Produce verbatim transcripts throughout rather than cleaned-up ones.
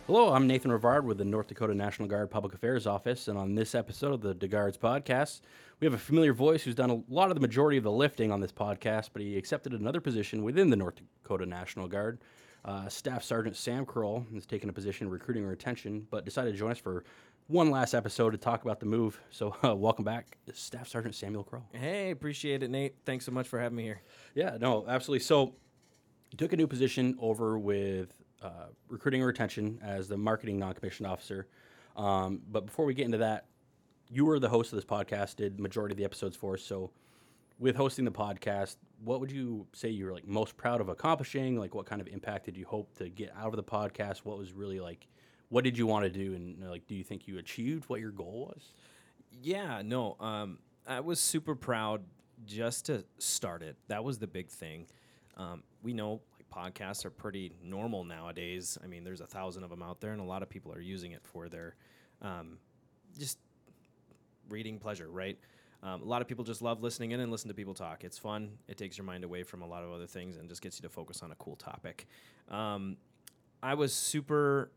Hello, I'm Nathan Rivard with the North Dakota National Guard Public Affairs Office, and on this episode of the DeGuards podcast, we have a familiar voice who's done a lot of the majority of the lifting on this podcast, but he accepted another position within the North Dakota National Guard. Uh, Staff Sergeant Sam Kroll has taken a position in recruiting and retention, but decided to join us for one last episode to talk about the move. So, uh, welcome back, Staff Sergeant Samuel Kroll. Hey, appreciate it, Nate. Thanks so much for having me here. Yeah, no, absolutely. So, you took a new position over with uh, recruiting and retention as the marketing non-commissioned officer. Um, but before we get into that, you were the host of this podcast, did majority of the episodes for us. So, with hosting the podcast, what would you say you were like most proud of accomplishing? Like, what kind of impact did you hope to get out of the podcast? What was really like, what did you want to do? And like, do you think you achieved what your goal was? Yeah, no, um, I was super proud just to start it. That was the big thing. Um, we know like podcasts are pretty normal nowadays. I mean, there's a thousand of them out there, and a lot of people are using it for their um, just reading pleasure, right? Um, a lot of people just love listening in and listen to people talk. It's fun. It takes your mind away from a lot of other things and just gets you to focus on a cool topic. Um, I was super,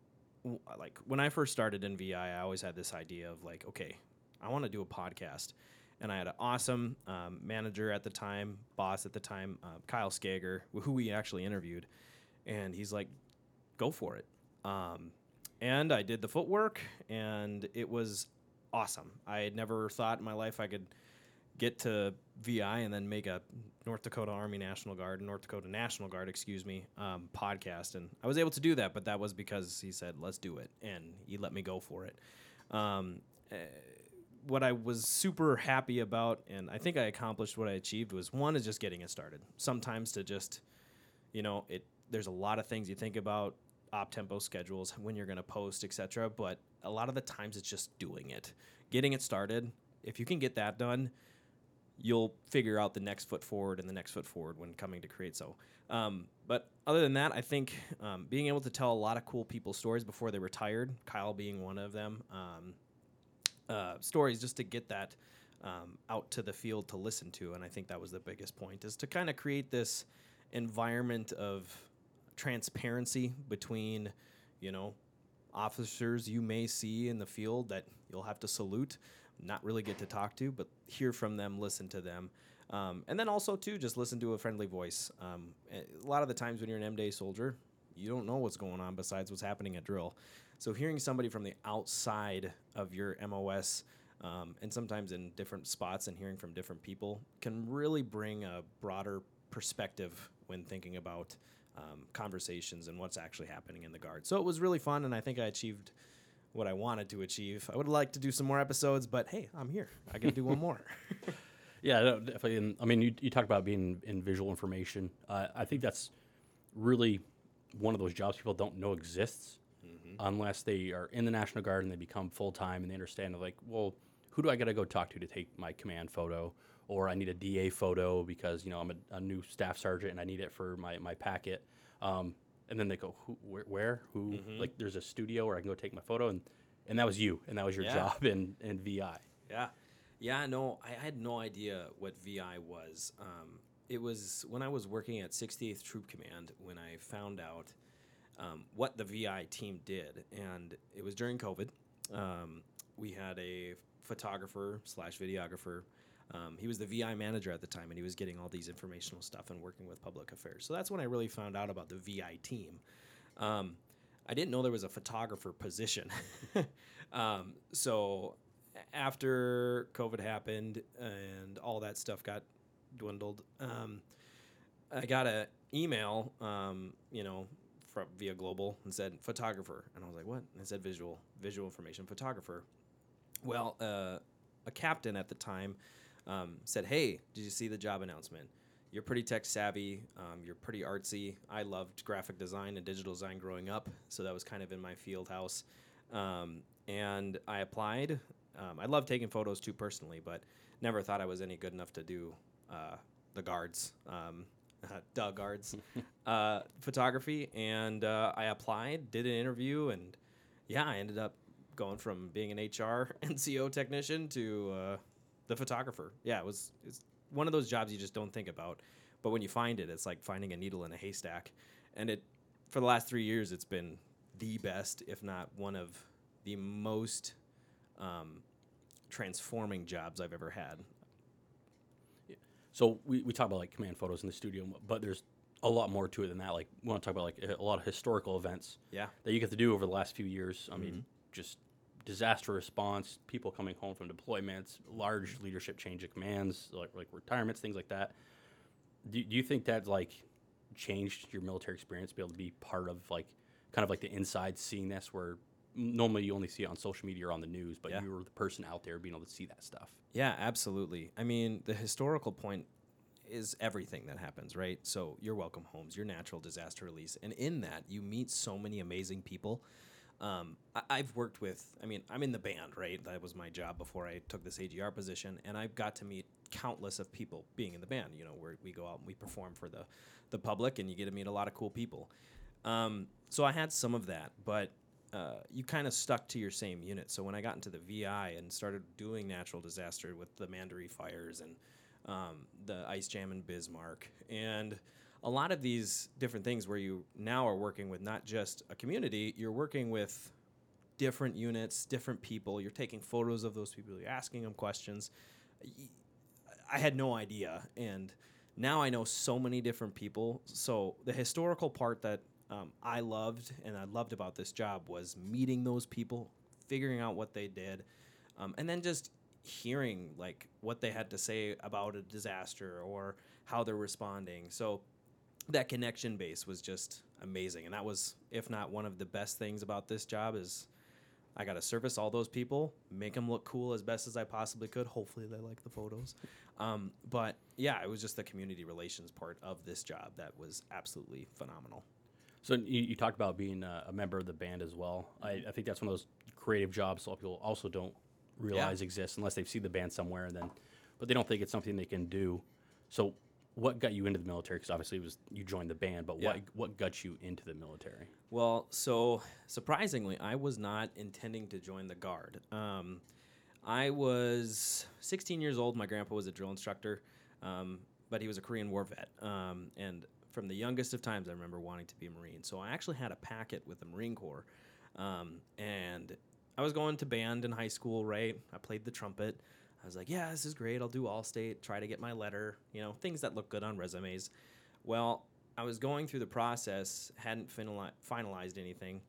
like, when I first started in V I, I always had this idea of, like, okay, I want to do a podcast. And I had an awesome um, manager at the time, boss at the time, uh, Kyle Skager, who we actually interviewed. And he's like, go for it. Um, and I did the footwork, and it was awesome. I had never thought in my life I could get to V I and then make a North Dakota Army National Guard, North Dakota National Guard, excuse me, um, podcast. And I was able to do that, but that was because he said, let's do it. And he let me go for it. Um, uh, what I was super happy about, and I think I accomplished what I achieved, was one is just getting it started. Sometimes to just, you know, it there's a lot of things you think about, op-tempo schedules, when you're going to post, et cetera. But a lot of the times it's just doing it. Getting it started. If you can get that done, you'll figure out the next foot forward and the next foot forward when coming to create so. Um, but other than that, I think um, being able to tell a lot of cool people's stories before they retired, Kyle being one of them, um, uh, stories just to get that um, out to the field to listen to. And I think that was the biggest point, is to kind of create this environment of transparency between, you know, officers you may see in the field that you'll have to salute, not really get to talk to, but hear from them, listen to them. Um, and then also, too, just listen to a friendly voice. Um, a lot of the times when you're an M-Day soldier, you don't know what's going on besides what's happening at drill. So hearing somebody from the outside of your M O S, um, and sometimes in different spots, and hearing from different people can really bring a broader perspective when thinking about um, conversations and what's actually happening in the Guard. So it was really fun, and I think I achieved what I wanted to achieve. I would like to do some more episodes, but hey, I'm here. I can do one more. Yeah, no, definitely. And, I mean, you, you talk about being in visual information. Uh, I think that's really one of those jobs people don't know exists mm-hmm. unless they are in the National Guard and they become full-time and they understand, like, well, who do I got to go talk to to take my command photo? Or I need a D A photo because, you know, I'm a, a new staff sergeant and I need it for my, my packet. Um, and then they go, who, where, where who? Mm-hmm. Like, there's a studio where I can go take my photo. And, and that was you. And that was your yeah. job in, in V I. Yeah. Yeah, no, I had no idea what V I was. Um, it was when I was working at sixty-eighth Troop Command when I found out um, what the V I team did. And it was during COVID. Um, we had a photographer slash videographer. Um, he was the V I manager at the time, and he was getting all these informational stuff and working with public affairs. So that's when I really found out about the V I team. Um, I didn't know there was a photographer position. um, so after COVID happened and all that stuff got dwindled, um, I got an email, um, you know, from via Global and said photographer, and I was like, what? And it said visual, visual information photographer. Well, uh, a captain at the time um, said, hey, did you see the job announcement? You're pretty tech savvy. Um, you're pretty artsy. I loved graphic design and digital design growing up, so that was kind of in my field house. Um, and I applied. Um, I love taking photos too personally, but never thought I was any good enough to do uh, the guards, um, duh guards, uh, photography. And uh, I applied, did an interview, and yeah, I ended up going from being an H R N C O technician to uh, the photographer. Yeah, it was it's one of those jobs you just don't think about, but when you find it, it's like finding a needle in a haystack. And it, for the last three years, it's been the best, if not one of the most um, transforming jobs I've ever had. So we, we talk about like command photos in the studio, but there's a lot more to it than that. Like we want to talk about like a lot of historical events Yeah. that you get to do over the last few years. I Mm-hmm. mean, just disaster response, people coming home from deployments, large leadership change of commands, like like retirements, things like that. Do, do you think that like changed your military experience to be able to be part of like kind of like the inside seeing this where normally you only see it on social media or on the news, but Yeah. you were the person out there being able to see that stuff. Yeah, absolutely. I mean, the historical point is everything that happens, right? So your welcome homes, your natural disaster release, and in that you meet so many amazing people. Um, I, I've worked with, I mean, I'm in the band, right? That was my job before I took this A G R position, and I've got to meet countless of people being in the band. You know, where we go out and we perform for the the public, and you get to meet a lot of cool people. Um, so I had some of that, but uh, you kind of stuck to your same unit. So when I got into the V I and started doing natural disaster with the Mandaree fires and um, the ice jam in Bismarck, and a lot of these different things where you now are working with not just a community, you're working with different units, different people. You're taking photos of those people. You're asking them questions. I had no idea, and now I know so many different people. So the historical part that um, I loved and I loved about this job was meeting those people, figuring out what they did, um, and then just hearing like what they had to say about a disaster or how they're responding. So that connection base was just amazing, and that was, if not one of the best things about this job, is I got to service all those people, make them look cool as best as I possibly could. Hopefully they like the photos. Um, but yeah, it was just the community relations part of this job that was absolutely phenomenal. So you, you talked about being a, a member of the band as well. I, I think that's one of those creative jobs a lot of people also don't realize Yeah. exists unless they've seen the band somewhere, and then, but they don't think it's something they can do. So what got you into the military? Because obviously it was you joined the band, but Yeah. what what got you into the military? Well, so surprisingly, I was not intending to join the Guard. Um, I was sixteen years old. My grandpa was a drill instructor, um, but he was a Korean War vet. Um, and from the youngest of times, I remember wanting to be a Marine. So I actually had a packet with the Marine Corps. Um, and I was going to band in high school, right? I played the trumpet. I was like, yeah, this is great. I'll do All-State, try to get my letter, you know, things that look good on resumes. Well, I was going through the process, hadn't finali- finalized anything,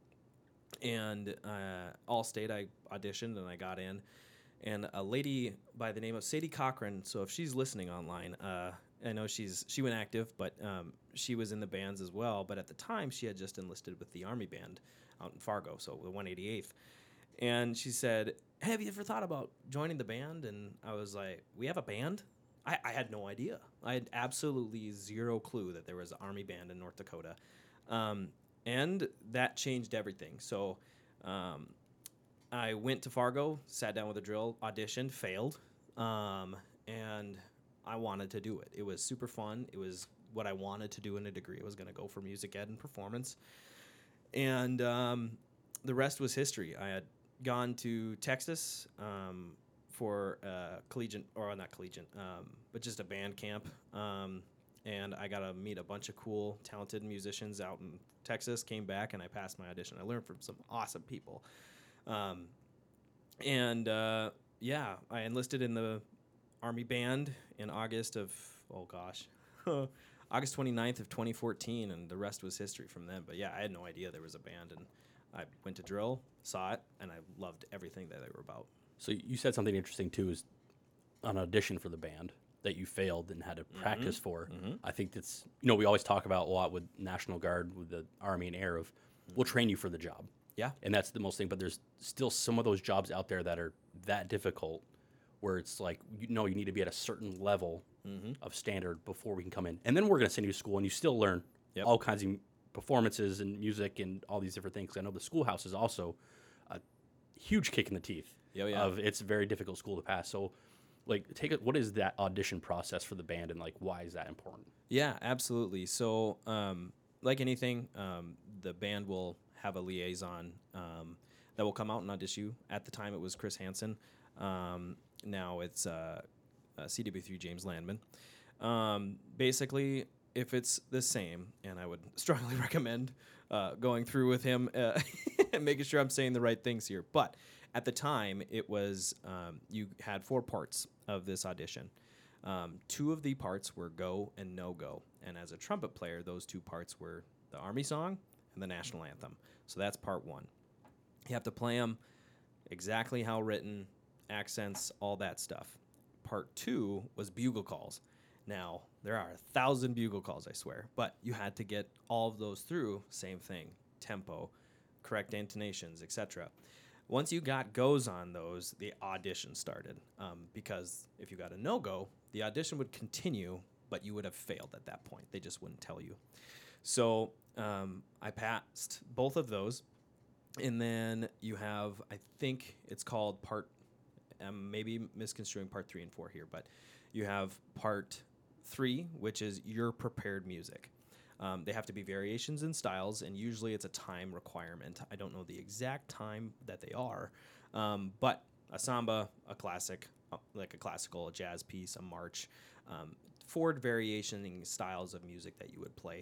and uh, All-State, I auditioned and I got in. And a lady by the name of Sadie Cochran, so if she's listening online, uh, I know she's she went active, but um, she was in the bands as well. But at the time, she had just enlisted with the Army Band out in Fargo, so the one eighty-eighth. And she said, hey, have you ever thought about joining the band? And I was like, we have a band? I, I had no idea. I had absolutely zero clue that there was an Army band in North Dakota. Um, and that changed everything. So um, I went to Fargo, sat down with a drill, auditioned, failed, um, and I wanted to do it. It was super fun. It was what I wanted to do in a degree. I was going to go for music ed and performance. And um, the rest was history. I had gone to Texas um, for uh, collegiate, or not collegiate, um, but just a band camp. Um, and I got to meet a bunch of cool, talented musicians out in Texas, came back, and I passed my audition. I learned from some awesome people. Um, and, uh, yeah, I enlisted in the Army Band in August of, oh gosh, August twenty-ninth of twenty fourteen, and the rest was history from then. But yeah, I had no idea there was a band, and I went to drill, saw it, and I loved everything that they were about. So you said something interesting too, is an audition for the band that you failed and had to practice Mm-hmm. for. Mm-hmm. I think that's, you know, we always talk about a lot with National Guard, with the Army and Air of, mm-hmm. we'll train you for the job. Yeah. And that's the most thing, but there's still some of those jobs out there that are that difficult where it's like, you know, you need to be at a certain level Mm-hmm. of standard before we can come in. And then we're going to send you to school and you still learn Yep. all kinds of performances and music and all these different things. I know the schoolhouse is also a huge kick in the teeth Oh, yeah. of it's a very difficult school to pass. So like take it, what is that audition process for the band and like, why is that important? Yeah, absolutely. So, um, like anything, um, the band will have a liaison um, that will come out and audition you. At the time, it was Chris Hansen. Um, now it's uh, uh, C W three James Landman. Um, basically, if it's the same, and I would strongly recommend uh, going through with him uh, and making sure I'm saying the right things here. But at the time, it was um, you had four parts of this audition. Um, two of the parts were go and no go. And as a trumpet player, those two parts were the Army song and the national anthem. So that's part one. You have to play them exactly how written, accents, all that stuff. Part two was bugle calls. Now, there are a thousand bugle calls, I swear, but you had to get all of those through, same thing, tempo, correct intonations, et cetera. Once you got goes on those, the audition started. Um, because if you got a no-go, the audition would continue, but you would have failed at that point. They just wouldn't tell you. So um, I passed both of those. And then you have, I think it's called part, um, maybe misconstruing part three and four here, but you have part three, which is your prepared music. Um, they have to be variations in styles, and usually it's a time requirement. I don't know the exact time that they are, um, but a samba, a classic, uh, like a classical, a jazz piece, a march, um, four variationing styles of music that you would play.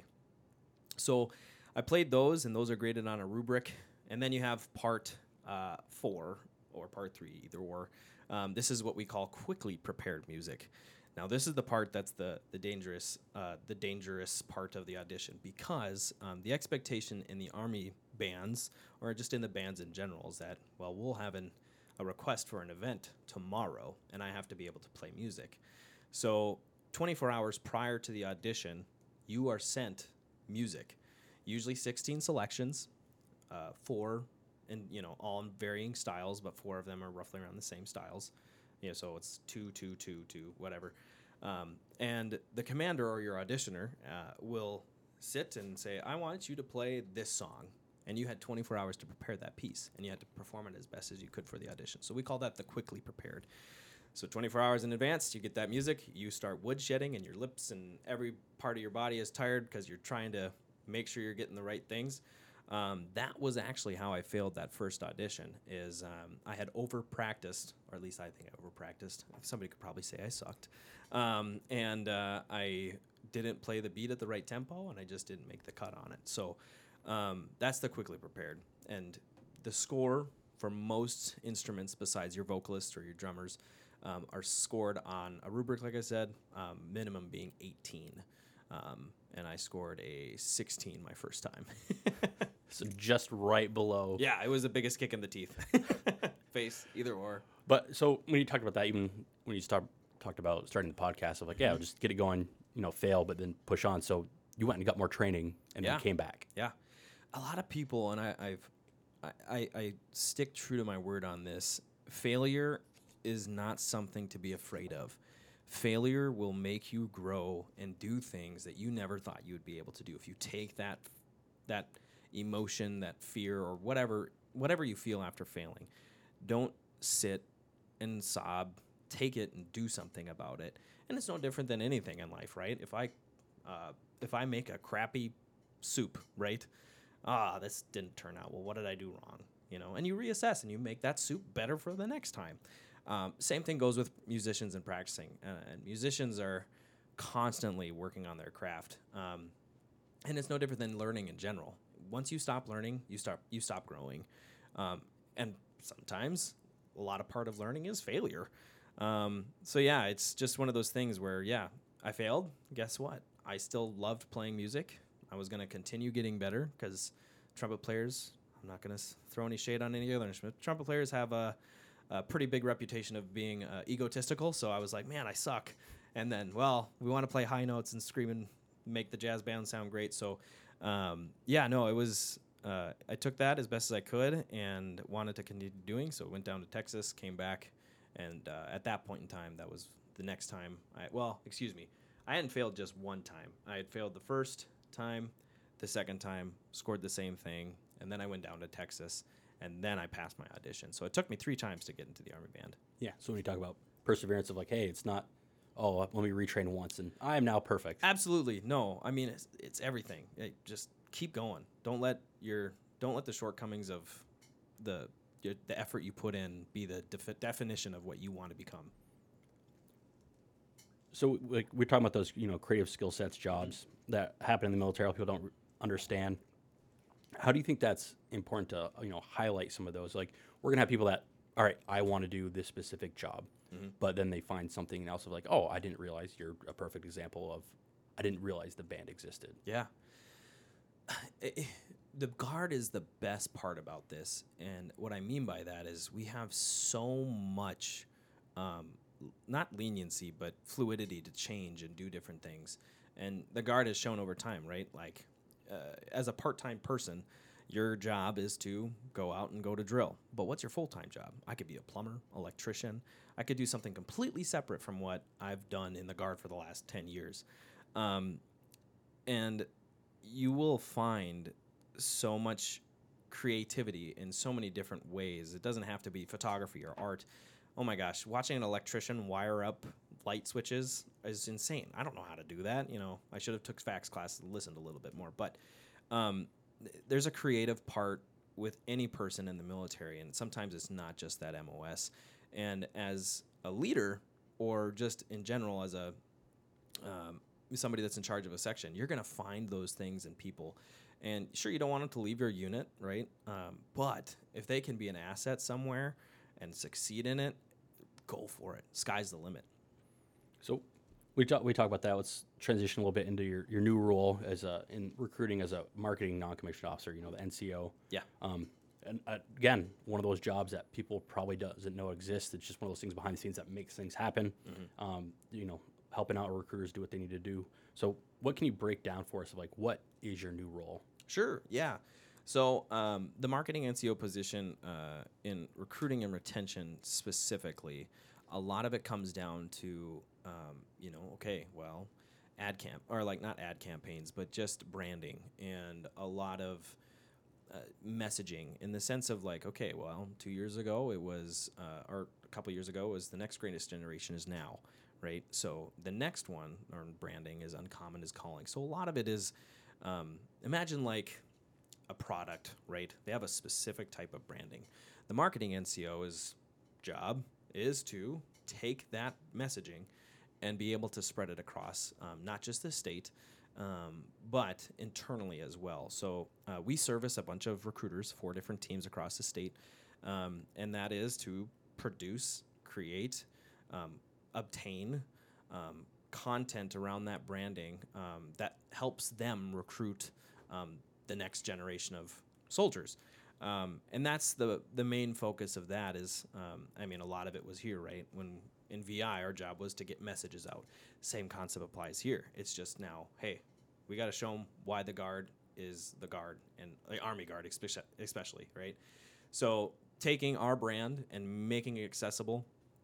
So I played those, and those are graded on a rubric. And then you have part uh, four, or part three, either or. Um, this is what we call quickly prepared music. Now, this is the part that's the the dangerous uh, the dangerous part of the audition, because um, the expectation in the Army bands, or just in the bands in general, is that, well, we'll have an, a request for an event tomorrow, and I have to be able to play music. So twenty-four hours prior to the audition, you are sent music, usually sixteen selections, uh, four, and you know, all in varying styles, but four of them are roughly around the same styles. You know, so it's two, two, two, two, whatever. Um, and the commander or your auditioner uh, will sit and say, I want you to play this song. And you had twenty-four hours to prepare that piece, and you had to perform it as best as you could for the audition. So we call that the quickly prepared. So twenty-four hours in advance, you get that music, you start woodshedding, and your lips and every part of your body is tired because you're trying to make sure you're getting the right things. Um, that was actually how I failed that first audition. Is um, I had over practiced, or at least I think I over practiced. Somebody could probably say I sucked, um, and uh, I didn't play the beat at the right tempo, and I just didn't make the cut on it. So um, that's the quickly prepared. And the score for most instruments, besides your vocalists or your drummers, um, are scored on a rubric, like I said, um, minimum being eighteen. Um, and I scored a sixteen my first time. So just right below. Yeah, it was the biggest kick in the teeth. Face, either or. But so when you talked about that, even when you start, talked about starting the podcast, of like, yeah, just get it going, you know, fail, but then push on. So you went and got more training and Yeah. then came back. Yeah. A lot of people, and I, I've, I, I, I stick true to my word on this, failure is not something to be afraid of. Failure will make you grow and do things that you never thought you would be able to do. If you take that that emotion, that fear, or whatever whatever you feel after failing, don't sit and sob. Take it and do something about it. And it's no different than anything in life, right? If I uh, if I make a crappy soup, right? Ah, this didn't turn out well. What did I do wrong? You know, and you reassess and you make that soup better for the next time. Um, same thing goes with musicians and practicing. Uh, and musicians are constantly working on their craft. Um, and it's no different than learning in general. Once you stop learning, you start you stop growing. Um, and sometimes a lot of part of learning is failure. Um, so yeah, it's just one of those things where, yeah, I failed. Guess what? I still loved playing music. I was going to continue getting better because trumpet players, I'm not going to throw any shade on any other instrument. Trumpet players have a a pretty big reputation of being uh, egotistical. So I was like, man, I suck. And then, well, we want to play high notes and scream and make the jazz band sound great. So, um, yeah, no, it was, uh, I took that as best as I could and wanted to continue doing. So went down to Texas, came back. And uh, at that point in time, that was the next time. I, well, excuse me. I hadn't failed just one time. I had failed the first time, the second time, scored the same thing. And then I went down to Texas. And then I passed my audition. So it took me three times to get into the Army band. Yeah. So when you talk about perseverance of like, hey, it's not, oh, let me retrain once and I am now perfect. Absolutely. No, I mean, it's, it's everything. It, just keep going. Don't let your, don't let the shortcomings of the, your, the effort you put in be the defi- definition of what you want to become. So like we're talking about those, you know, creative skill sets, jobs mm-hmm. that happen in the military. People don't re- understand. How do you think that's important to you know highlight some of those? Like we're gonna have people that, all right, I want to do this specific job, Mm-hmm. but then they find something else of like, oh, I didn't realize. You're a perfect example of, I didn't realize the band existed. Yeah. It- it- the guard is the best part about this, and what I mean by that is we have so much, um, l- not leniency, but fluidity to change and do different things. And the guard has shown over time, right? Like, uh, as a part-time person, your job is to go out and go to drill. But what's your full-time job? I could be a plumber, electrician. I could do something completely separate from what I've done in the guard for the last ten years. Um, and you will find so much creativity in so many different ways. It doesn't have to be photography or art. Oh my gosh, watching an electrician wire up light switches is insane. I don't know how to do that. You know, I should have took fax class and listened a little bit more. But um, th- there's a creative part with any person in the military, and sometimes it's not just that M O S. And as a leader, or just in general as a um, somebody that's in charge of a section, you're going to find those things in people. And sure, you don't want them to leave your unit, right? Um, but if they can be an asset somewhere and succeed in it, go for it. Sky's the limit. So we talk we talk about that. Let's transition a little bit into your, your new role as a in recruiting as a marketing non-commissioned officer. You know, the N C O. Yeah. Um, and uh, again, one of those jobs that people probably doesn't know exists. It's just one of those things behind the scenes that makes things happen. Mm-hmm. Um, you know, helping out recruiters do what they need to do. So, what can you break down for us of like what is your new role? Sure. Yeah. So um, the marketing N C O position uh, in recruiting and retention specifically, a lot of it comes down to um, you know, okay, well, ad camp or like not ad campaigns, but just branding and a lot of uh, messaging in the sense of like, okay, well, two years ago it was, uh, or a couple years ago it was the next greatest generation is now, right? So the next one, or branding, is uncommon is calling. So a lot of it is, um, imagine like a product, right? They have a specific type of branding. The marketing N C O's job is to take that messaging and be able to spread it across um, not just the state, um, but internally as well. So uh, we service a bunch of recruiters, four different teams across the state, um, and that is to produce, create, um, obtain um, content around that branding um, that helps them recruit um, the next generation of soldiers. Um, and that's the the main focus of that is, um, I mean, a lot of it was here, right? When in V I, our job was to get messages out. Same concept applies here. It's just now, hey, we got to show them why the Guard is the Guard, and the Army Guard especially, especially, right? So taking our brand and making it accessible,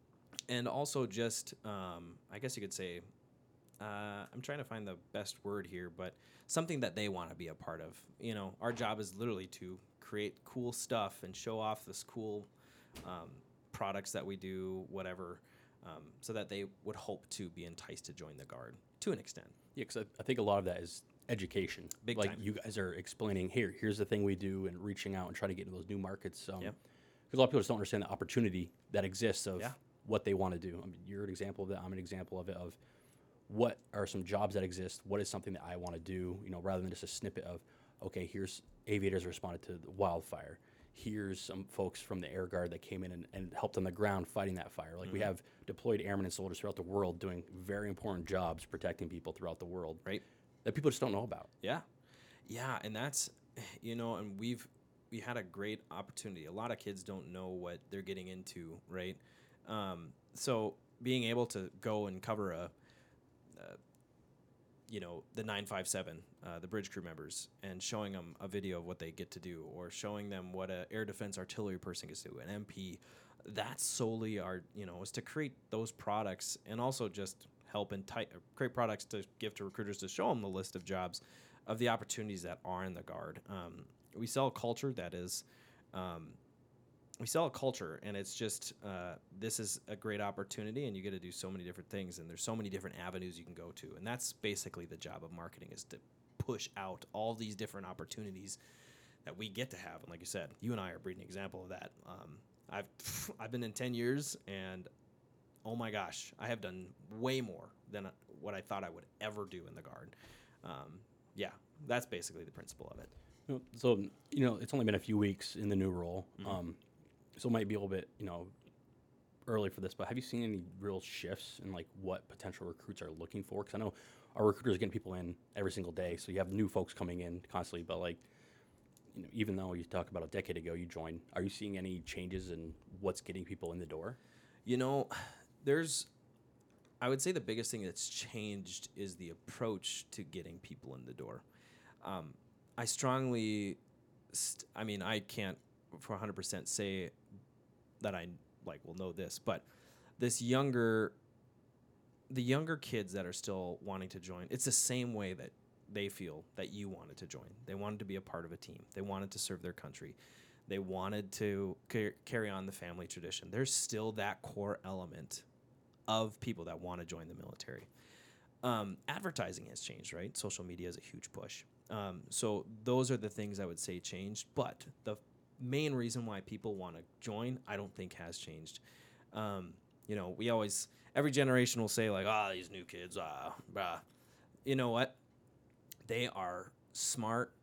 and also just, um, I guess you could say, uh, I'm trying to find the best word here, but something that they want to be a part of. You know, our job is literally to create cool stuff and show off this cool um, products that we do, whatever, um, so that they would hope to be enticed to join the Guard to an extent. Yeah, because I, I think a lot of that is education. Big like time. you guys are explaining here, here's the thing we do, and reaching out and trying to get into those new markets. Um, Yep. Because a lot of people just don't understand the opportunity that exists of Yeah. what they want to do. I mean, you're an example of that. I'm an example of it. Of what are some jobs that exist? What is something that I want to do? You know, rather than just a snippet of, okay, here's aviators responded to the wildfire. Here's some folks from the Air Guard that came in and, and helped on the ground fighting that fire. Like Mm-hmm. we have deployed airmen and soldiers throughout the world doing very important jobs protecting people throughout the world, Right. that people just don't know about. Yeah. Yeah, and that's, you know, and we've we had a great opportunity. A lot of kids don't know what they're getting into, right? Um, so being able to go and cover a, uh, you know, the nine five seven, uh, the bridge crew members, and showing them a video of what they get to do, or showing them what a air defense artillery person gets to do, an M P. That's solely our, you know, is to create those products and also just help and ti- create products to give to recruiters to show them the list of jobs of the opportunities that are in the Guard. Um, we sell a culture that is, um, we sell a culture, and it's just uh, this is a great opportunity, and you get to do so many different things, and there's so many different avenues you can go to, and that's basically the job of marketing, is to push out all these different opportunities that we get to have. And like you said, you and I are a breeding example of that. Um, I've I've been in ten years, and oh my gosh, I have done way more than what I thought I would ever do in the Guard. Um, yeah, that's basically the principle of it. You know, so you know, it's only been a few weeks in the new role, Mhm. um, so it might be a little bit, you know, early for this. But have you seen any real shifts in like what potential recruits are looking for? Because I know our recruiters are getting people in every single day, so you have new folks coming in constantly. But like, you know, even though you talk about a decade ago you joined, are you seeing any changes in what's getting people in the door? You know, there's, I would say the biggest thing that's changed is the approach to getting people in the door. Um, I strongly, st- I mean, I can't for one hundred percent say that I like will know this, but this younger, the younger kids that are still wanting to join, it's the same way that they feel that you wanted to join. They wanted to be a part of a team. They wanted to serve their country. They wanted to ca- carry on the family tradition. There's still that core element of people that want to join the military. Um, advertising has changed, right? Social media is a huge push. Um, so those are the things I would say changed. But the main reason why people want to join, I don't think has changed. Um, you know, we always, every generation will say like, ah, these new kids, ah, bah. You know what? They are smart.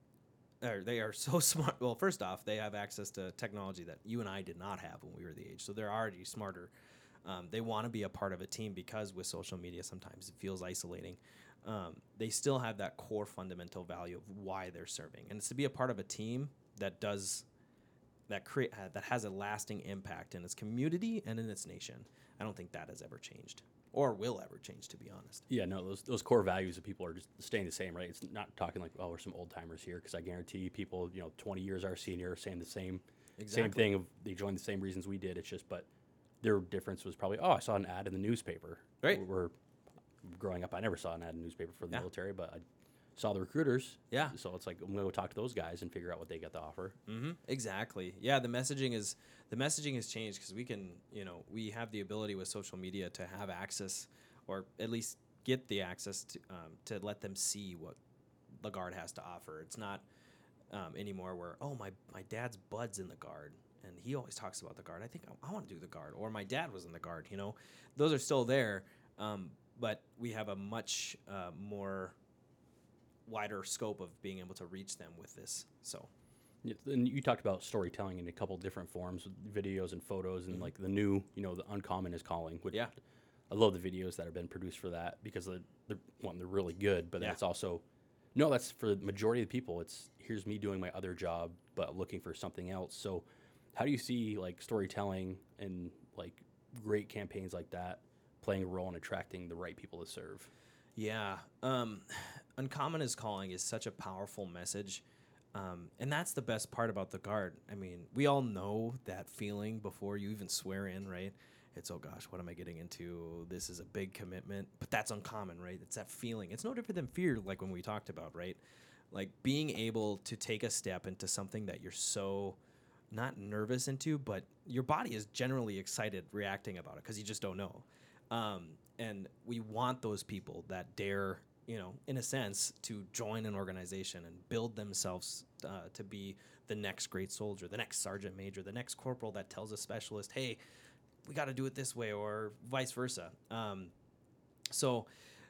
Or they are so smart. Well, first off, they have access to technology that you and I did not have when we were the age. So they're already smarter. Um, they want to be a part of a team because with social media, sometimes it feels isolating. Um, they still have that core fundamental value of why they're serving, and it's to be a part of a team that does that create uh, that has a lasting impact in its community and in its nation. I don't think that has ever changed or will ever change, to be honest. Yeah, no, those those core values of people are just staying the same, right? It's not talking like, oh, we're some old timers here, because I guarantee you people, you know, twenty years our senior are saying the same Exactly. same thing of they joined the same reasons we did. It's just, but their difference was probably, oh, I saw an ad in the newspaper. Right. We're, growing up, I never saw an ad in the newspaper for the Yeah. military, but I saw the recruiters. Yeah. So it's like, I'm going to go talk to those guys and figure out what they got to offer. Mm-hmm. Exactly. Yeah, the messaging is the messaging has changed because we can, you know, we have the ability with social media to have access, or at least get the access to um, to let them see what the Guard has to offer. It's not um, anymore where, oh, my my dad's bud's in the Guard and he always talks about the Guard. I think I, I want to do the Guard, or my dad was in the Guard. You know, those are still there, um, but we have a much uh, more wider scope of being able to reach them with this. So. Yeah, and you talked about storytelling in a couple different forms, videos and photos, and Mhm. like the new, you know, the Uncommon is Calling. Which Yeah. I love the videos that have been produced for that, because they're, they're one, they're really good, but then Yeah. it's also, no, that's for the majority of the people. It's here's me doing my other job, but looking for something else. So, how do you see like storytelling and like great campaigns like that playing a role in attracting the right people to serve? Yeah. Um, Uncommon is Calling is such a powerful message. Um, and that's the best part about the Guard. I mean, we all know that feeling before you even swear in, right? It's, oh gosh, what am I getting into? This is a big commitment. But that's uncommon, right? It's that feeling. It's no different than fear, like when we talked about, right? Like being able to take a step into something that you're so not nervous into, but your body is generally excited reacting about it because you just don't know. Um, and we want those people that dare, you know, in a sense, to join an organization and build themselves uh, to be the next great soldier, the next sergeant major, the next corporal that tells a specialist, hey, we got to do it this way, or vice versa. Um, so,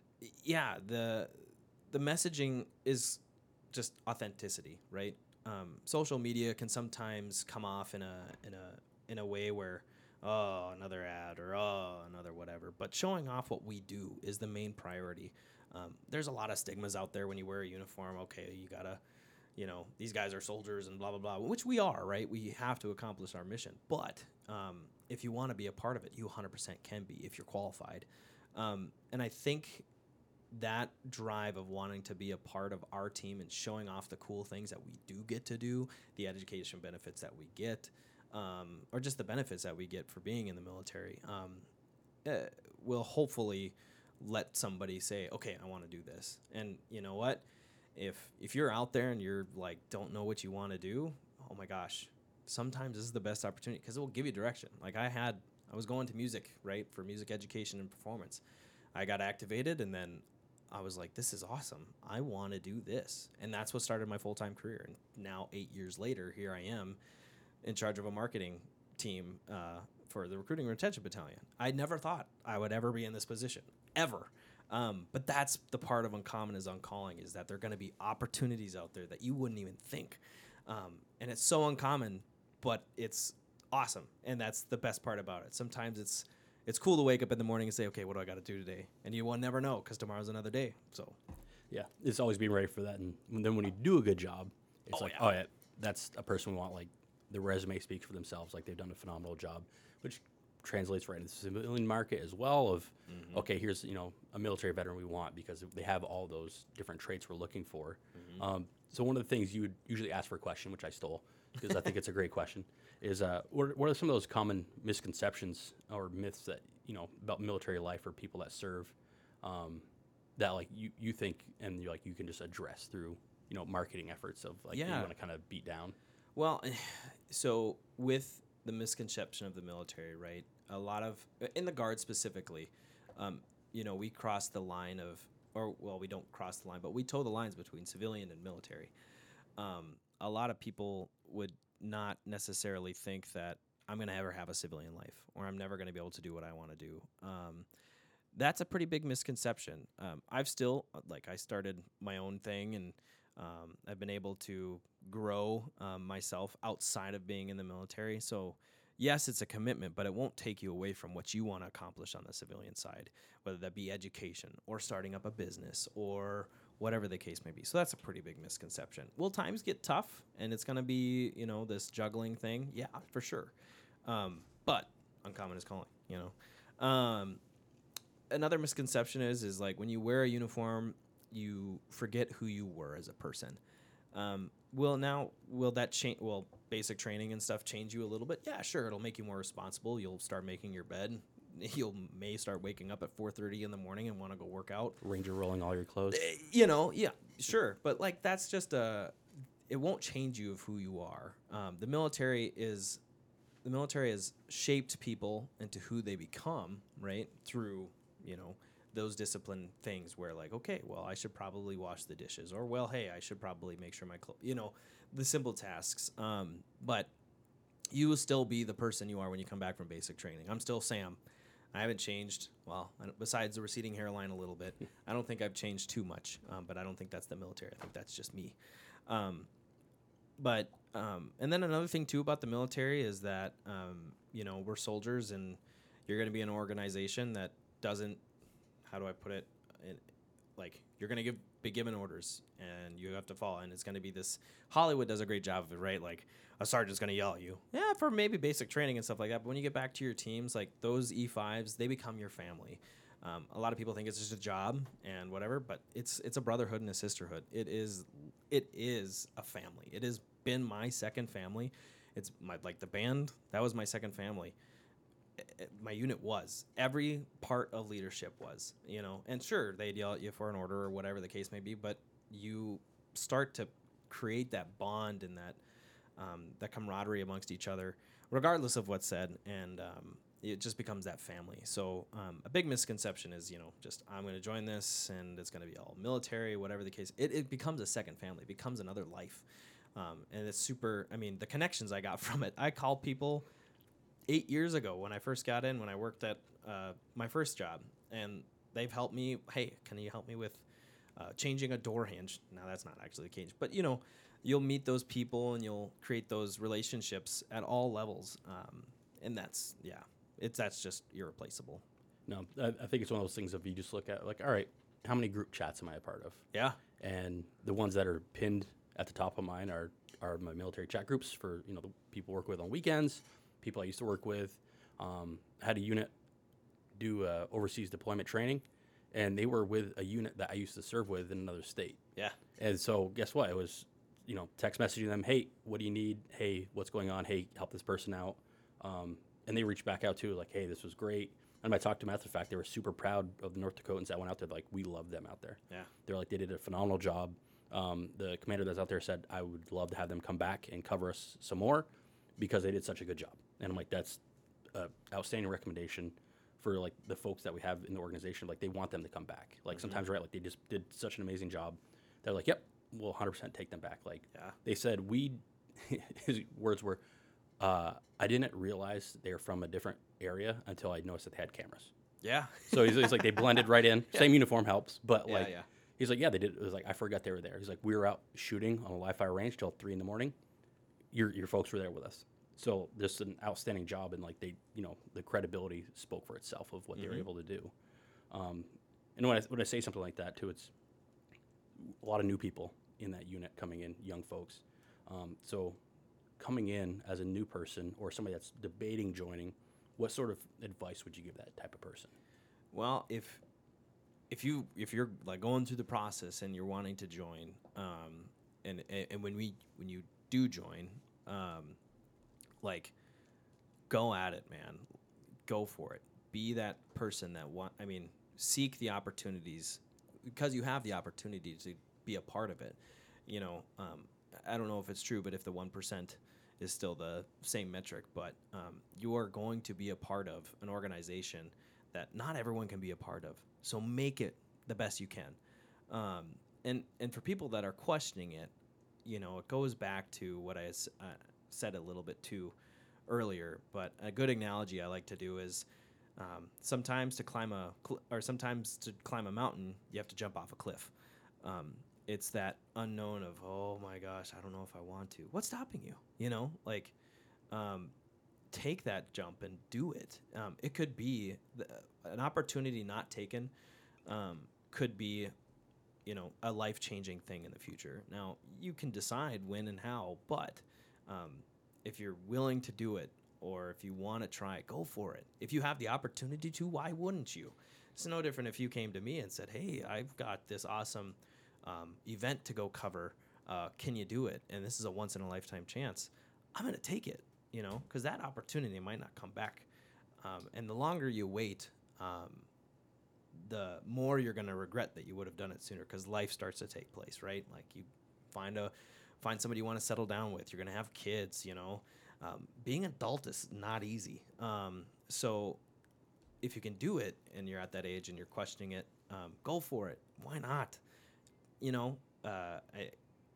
yeah, the the messaging is just authenticity, right? Um, social media can sometimes come off in a in a in a way where, oh, another ad, or oh, another whatever. But showing off what we do is the main priority. Um, there's a lot of stigmas out there when you wear a uniform. Okay, you gotta, you know, these guys are soldiers and blah blah blah, which we are, right? We have to accomplish our mission. But um, if you want to be a part of it, you one hundred percent can be if you're qualified. Um, and I think that drive of wanting to be a part of our team and showing off the cool things that we do get to do, the education benefits that we get, um, or just the benefits that we get for being in the military, um, uh, will hopefully let somebody say, okay, I want to do this. And you know what? If if you're out there and you're like, don't know what you want to do, oh my gosh, sometimes this is the best opportunity because it will give you direction. Like I had, I was going to music, right, for music education and performance. I got activated, and then I was like, this is awesome. I want to do this. And that's what started my full-time career. And now, eight years later, here I am in charge of a marketing team uh, for the Recruiting and Retention Battalion. I never thought I would ever be in this position, ever. Um, but that's the part of Uncommon is on calling is that there are going to be opportunities out there that you wouldn't even think. Um, and it's so uncommon, but it's awesome. And that's the best part about it. Sometimes it's it's cool to wake up in the morning and say, okay, what do I got to do today? And you will never know because tomorrow's another day. So, Yeah, it's always being ready for that. And then when you do a good job, it's Oh, like, yeah. oh, yeah, that's a person we want. Like, the resume speaks for themselves. Like, they've done a phenomenal job, which translates right into the civilian market as well of, Mm-hmm. okay, here's, you know, a military veteran we want because they have all those different traits we're looking for. Mm-hmm. Um, so one of the things you would usually ask for a question, which I stole because I think it's a great question, is uh, what, what are some of those common misconceptions or myths that, you know, about military life or people that serve um, that like you, you think and you like you can just address through, you know, marketing efforts of like that you Yeah. want to kind of beat down. Well, so with the misconception of the military, right? A lot of in the Guard specifically, um, you know, we cross the line of, or well, we don't cross the line, but we toe the lines between civilian and military. Um, a lot of people would not necessarily think that I'm going to ever have a civilian life, or I'm never going to be able to do what I want to do. Um, that's a pretty big misconception. Um, I've still like I started my own thing, and um, I've been able to grow um, myself outside of being in the military. So yes, it's a commitment, but it won't take you away from what you want to accomplish on the civilian side, whether that be education or starting up a business or whatever the case may be. So that's a pretty big misconception. Will times get tough, and it's going to be you know this juggling thing? Yeah, for sure. Um, but Uncommon is calling. You know. Um, another misconception is is like when you wear a uniform, you forget who you were as a person. Um, will now will that change? Will basic training and stuff change you a little bit? Yeah, sure. It'll make you more responsible. You'll start making your bed. You'll may start waking up at four thirty in the morning and want to go work out. Ranger rolling all your clothes. Eh, You know, yeah, sure. But like that's just a. It won't change you of who you are. Um, the military is. The military has shaped people into who they become, right? Through you know those discipline things where like okay well I should probably wash the dishes or well hey I should probably make sure my clothes you know the simple tasks um, but you will still be the person you are when you come back from basic training. I'm still Sam. I haven't changed well I don't- besides the receding hairline a little bit. I don't think I've changed too much um, but I don't think that's the military. I think that's just me. um, but um, and then another thing too about the military is that um, you know we're soldiers and you're going to be an organization that doesn't how do I put it it like you're going to give be given orders and you have to follow and it's going to be this Hollywood does a great job of it right like a sergeant's going to yell at you yeah for maybe basic training and stuff like that but when you get back to your teams like those E fives they become your family. Um, a lot of people think it's just a job and whatever, but it's it's a brotherhood and a sisterhood. It is it is a family. It has been my second family. It's my like the band that was my second family. I- I- my unit was every part of leadership was you know, and sure they'd yell at you for an order or whatever the case may be, but you start to create that bond and that um, that camaraderie amongst each other, regardless of what's said, and um, it just becomes that family. So um, a big misconception is, you know, just I'm going to join this and it's going to be all military, whatever the case. It, it becomes a second family. It becomes another life, um, and it's super. I mean, the connections I got from it. I called people eight years ago when I first got in, when I worked at uh, my first job, and they've helped me. Hey, can you help me with uh, changing a door hinge? Now that's not actually the case, but you know, you'll meet those people and you'll create those relationships at all levels, um, and that's yeah, it's that's just irreplaceable. No, I, I think it's one of those things of you just look at like, all right, how many group chats am I a part of? Yeah, And the ones that are pinned at the top of mine are are my military chat groups for you know the people I work with on weekends, people I used to work with. Um, had a unit do uh, overseas deployment training, and they were with a unit that I used to serve with in another state. yeah, And so guess what? It was you know text messaging them, hey, what do you need? Hey, what's going on? Hey, help this person out. Um, and they reached back out too, like, hey, this was great. And I talked to them after the fact. They were super proud of the North Dakotans that went out there. Like, we love them out there. yeah. They're like, they did a phenomenal job. Um, the commander that's out there said, I would love to have them come back and cover us some more because they did such a good job. And I'm like, that's an outstanding recommendation for like the folks that we have in the organization. Like, they want them to come back. Like, mm-hmm. sometimes, right, like they just did such an amazing job. They're like, yep, we'll one hundred percent take them back. Like, Yeah. they said, we, his words were, Uh, I didn't realize they were from a different area until I noticed that they had cameras. Yeah. So he's, he's like, they blended right in. Same uniform helps, but Yeah, like, yeah. he's like, yeah, they did. It was like, I forgot they were there. He's like, we were out shooting on a live fire range till three in the morning. Your your folks were there with us. So just an outstanding job, and like they, you know, the credibility spoke for itself of what mm-hmm. they were able to do. Um, and when I when I say something like that too, it's a lot of new people in that unit coming in, young folks. Um, so coming in as a new person or somebody that's debating joining, what sort of advice would you give that type of person? Well, if if you if you're like going through the process and you're wanting to join, um, and and when we when you do join, um, like go at it, man. Go for it. Be that person that want. I mean, seek the opportunities because you have the opportunity to be a part of it. You know, um, I don't know if it's true, but if the one percent is still the same metric, but um, you are going to be a part of an organization that not everyone can be a part of. So make it the best you can. Um, and and for people that are questioning it, you know, it goes back to what I uh, said a little bit too earlier. But a good analogy I like to do is um, sometimes to climb a cl- or sometimes to climb a mountain, you have to jump off a cliff. Um, it's that unknown of, oh my gosh, I don't know if I want to. What's stopping you? You know, like um, take that jump and do it. Um, it could be the, an opportunity not taken. Um, could be, you know, a life-changing thing in the future. Now, you can decide when and how, but um, if you're willing to do it or if you want to try it, go for it. If you have the opportunity to, why wouldn't you? It's no different if you came to me and said, hey, I've got this awesome um, event to go cover. Uh, can you do it? And this is a once-in-a-lifetime chance. I'm going to take it, you know, because that opportunity might not come back. Um, and the longer you wait, um, the more you're going to regret that you would have done it sooner because life starts to take place, right? Like you find a find somebody you want to settle down with. You're going to have kids, you know. Um, being an adult is not easy. Um, so if you can do it and you're at that age and you're questioning it, um, go for it. Why not? You know, uh, I,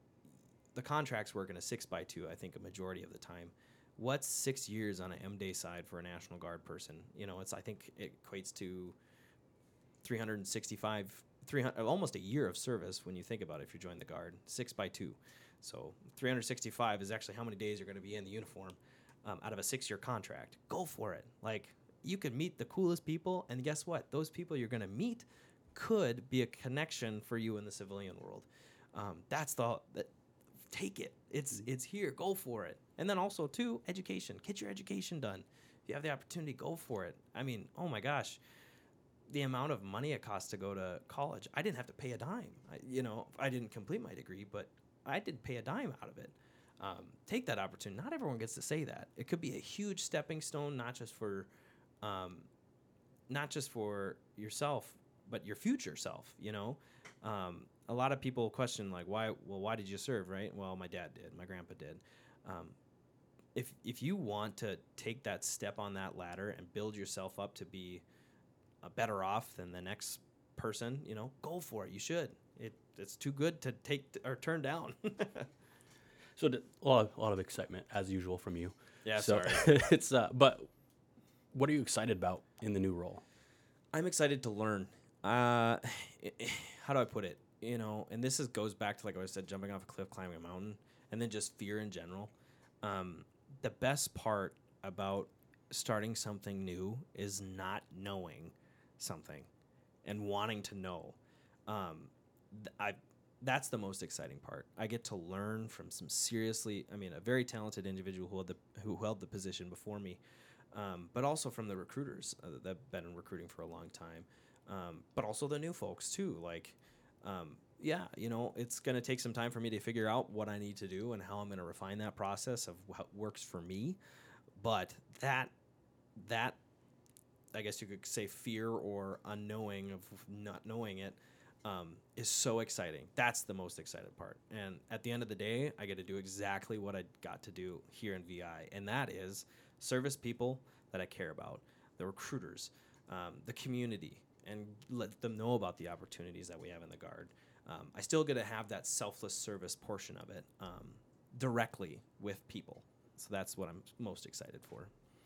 the contracts work in a six by two, I think, a majority of the time. What's six years on an M-Day side for a National Guard person? You know, it's I think it equates to three hundred sixty-five, three hundred, almost a year of service when you think about it if you join the Guard, six by two. So three hundred sixty-five is actually how many days you're going to be in the uniform um, out of a six-year contract. Go for it. Like, you could meet the coolest people, and guess what? Those people you're going to meet could be a connection for you in the civilian world. Um, that's the, the take it. It's it's here. Go for it. And then also, too, education. Get your education done. If you have the opportunity, go for it. I mean, oh my gosh. The amount of money it costs to go to college, I didn't have to pay a dime. I, you know, I didn't complete my degree, but I didn't pay a dime out of it. Um, take that opportunity. Not everyone gets to say that. It could be a huge stepping stone, not just for, um, not just for yourself, but your future self. You know, um, a lot of people question like, why? Well, why did you serve? Right? Well, my dad did. My grandpa did. Um, if if you want to take that step on that ladder and build yourself up to be Uh, better off than the next person, you know, go for it. You should. It it's too good to take t- or turn down. So the, a lot of, a lot of excitement as usual from you. Yeah, so sorry. it's uh, but what are you excited about in the new role? I'm excited to learn. Uh, how do I put it? You know, and this is goes back to like what I said, jumping off a cliff, climbing a mountain, and then just fear in general. Um, the best part about starting something new is not knowing something and wanting to know. Um, th- I that's the most exciting part. I get to learn from some seriously, I mean, a very talented individual who held the who held the position before me, um, but also from the recruiters uh, that have been recruiting for a long time, um, but also the new folks too. Like, um, yeah, you know, it's going to take some time for me to figure out what I need to do and how I'm going to refine that process of what works for me. But that that I guess you could say fear or unknowing of not knowing it um, is so exciting. That's the most excited part. And at the end of the day, I get to do exactly what I got to do here in V I, and that is service people that I care about, the recruiters, um, the community, and let them know about the opportunities that we have in the Guard. Um, I still get to have that selfless service portion of it um, directly with people. So that's what I'm most excited for.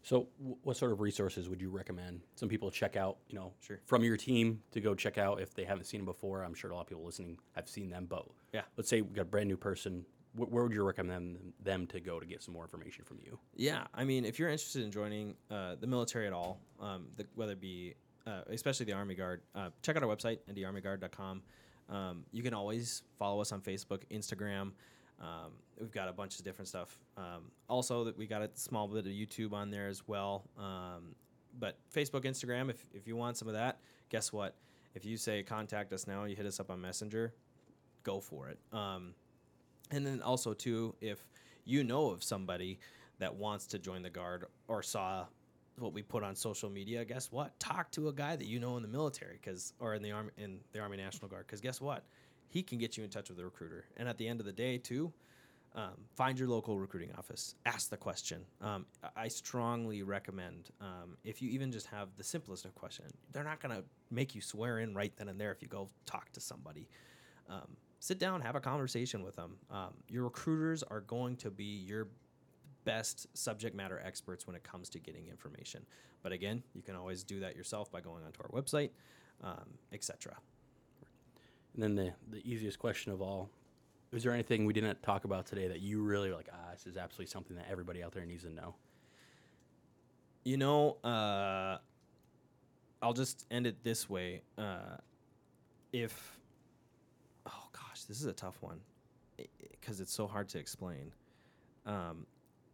So, w- what sort of resources would you recommend some people check out? You know, Sure. from your team to go check out if they haven't seen them before. I'm sure a lot of people listening have seen them, but Yeah. let's say we got a brand new person. Wh- where would you recommend them, them to go to get some more information from you? Yeah, I mean, if you're interested in joining uh, the military at all, um, the, whether it be uh, especially the Army Guard, uh, check out our website, n d army guard dot com. Um, you can always follow us on Facebook, Instagram. Um, we've got a bunch of different stuff. Um, also, that we got a small bit of YouTube on there as well. Um, but Facebook, Instagram, if if you want some of that, guess what? If you say contact us now, you hit us up on Messenger, go for it. Um, and then also too, if you know of somebody that wants to join the Guard or saw what we put on social media, guess what? Talk to a guy that you know in the military, because or in the army in the Army National Guard, because guess what? He can get you in touch with a recruiter. And at the end of the day, too, um, find your local recruiting office. Ask the question. Um, I I strongly recommend um, if you even just have the simplest of question, they're not going to make you swear in right then and there if you go talk to somebody. Um, sit down, have a conversation with them. Um, your recruiters are going to be your best subject matter experts when it comes to getting information. But again, you can always do that yourself by going onto our website, um, et cetera. And then the, the easiest question of all, is there anything we didn't talk about today that you really are like, ah, this is absolutely something that everybody out there needs to know? You know, uh, I'll just end it this way. Uh, if, oh gosh, this is a tough one because it's so hard to explain. Um,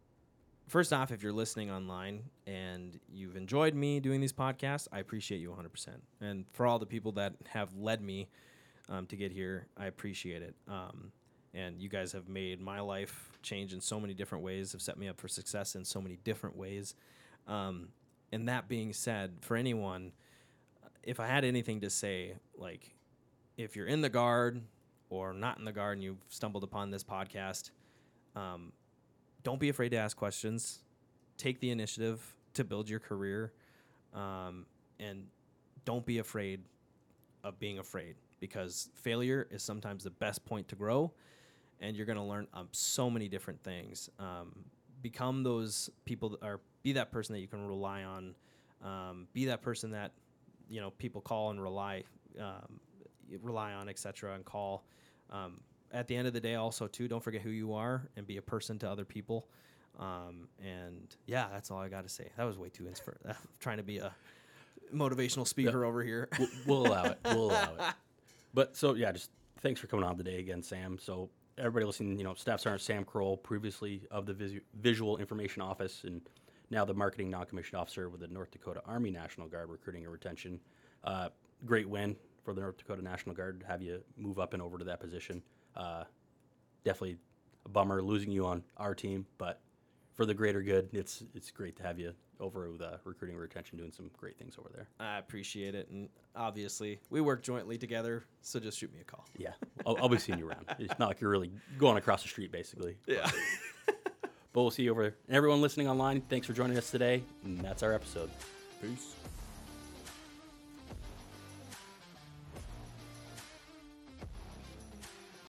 first off, if you're listening online and you've enjoyed me doing these podcasts, I appreciate you one hundred percent. And for all the people that have led me um, to get here, I appreciate it. Um, and you guys have made my life change in so many different ways, have set me up for success in so many different ways. Um, and that being said, for anyone, if I had anything to say, like if you're in the Guard or not in the Guard and you've stumbled upon this podcast, um, don't be afraid to ask questions. Take the initiative to build your career, um, and don't be afraid of being afraid, because failure is sometimes the best point to grow, and you're going to learn um, so many different things. Um, become those people that are, be that person that you can rely on. Um, be that person that, you know, people call and rely, um, rely on, et cetera, and call. Um, at the end of the day, also, too, don't forget who you are and be a person to other people. Um, and, yeah, that's all I got to say. That was way too inspiring. I'm trying to be a motivational speaker Yeah. over here. We'll, we'll allow it. We'll allow it. But so, yeah, just thanks for coming on today again, Sam. So everybody listening, you know, Staff Sergeant Sam Kroll, previously of the Vis- Visual Information Office and now the Marketing Non-Commissioned Officer with the North Dakota Army National Guard Recruiting and Retention. Uh, great win for the North Dakota National Guard to have you move up and over to that position. Uh, definitely a bummer losing you on our team, but for the greater good, it's it's great to have you over with uh, recruiting and retention doing some great things over there. I appreciate it. And obviously, we work jointly together, so just shoot me a call. Yeah, I'll, I'll be seeing you around. It's not like you're really going across the street, basically. Yeah. But we'll see you over there. And everyone listening online, thanks for joining us today. And that's our episode. Peace.